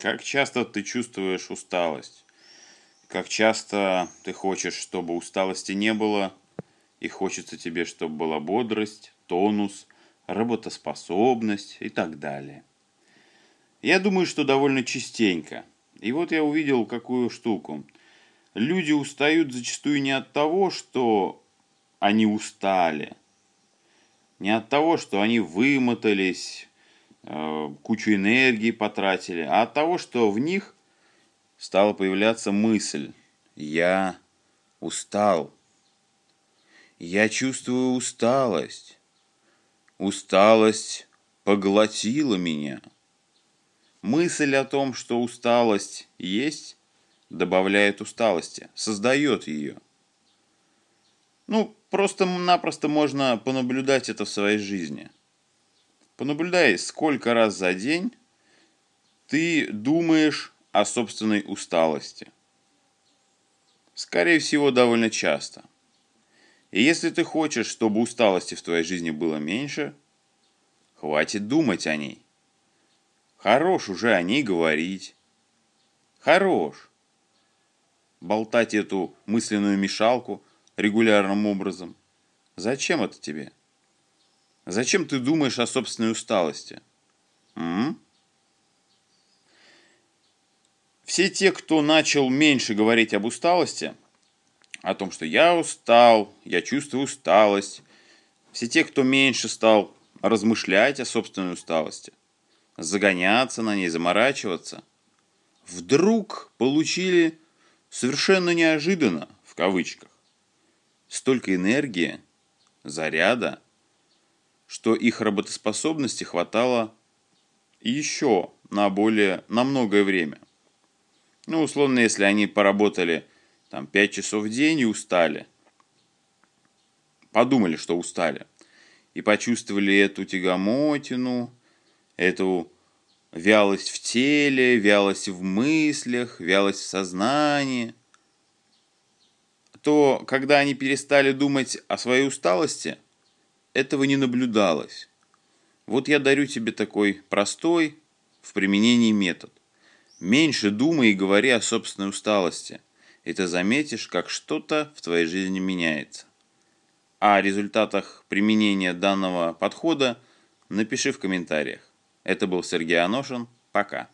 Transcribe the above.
Как часто ты чувствуешь усталость? Как часто ты хочешь, чтобы усталости не было, и хочется тебе, чтобы была бодрость, тонус, работоспособность и так далее? Я думаю, что довольно частенько. И вот я увидел какую штуку. Люди устают зачастую не от того, что они устали, не от того, что они вымотались, кучу энергии потратили, а от того, что в них стала появляться мысль: я устал, я чувствую усталость, усталость поглотила меня. Мысль о том, что усталость есть, добавляет усталости, создает ее. Просто-напросто можно понаблюдать это в своей жизни. Понаблюдай, сколько раз за день ты думаешь о собственной усталости. Скорее всего, довольно часто. И если ты хочешь, чтобы усталости в твоей жизни было меньше, хватит думать о ней. Хорош уже о ней говорить. Хорош болтать эту мысленную мешалку регулярным образом. Зачем это тебе? Зачем ты думаешь о собственной усталости? Все те, кто начал меньше говорить об усталости, о том, что я устал, я чувствую усталость, все те, кто меньше стал размышлять о собственной усталости, загоняться на ней, заморачиваться, вдруг получили совершенно неожиданно, в кавычках, столько энергии, заряда, что их работоспособности хватало еще на многое время. Условно, если они поработали 5 часов в день и устали, подумали, что устали, и почувствовали эту тягомотину, эту вялость в теле, вялость в мыслях, вялость в сознании, то когда они перестали думать о своей усталости, этого не наблюдалось. Вот я дарю тебе такой простой в применении метод. Меньше думай и говори о собственной усталости, и ты заметишь, как что-то в твоей жизни меняется. О результатах применения данного подхода напиши в комментариях. Это был Сергей Аношин. Пока.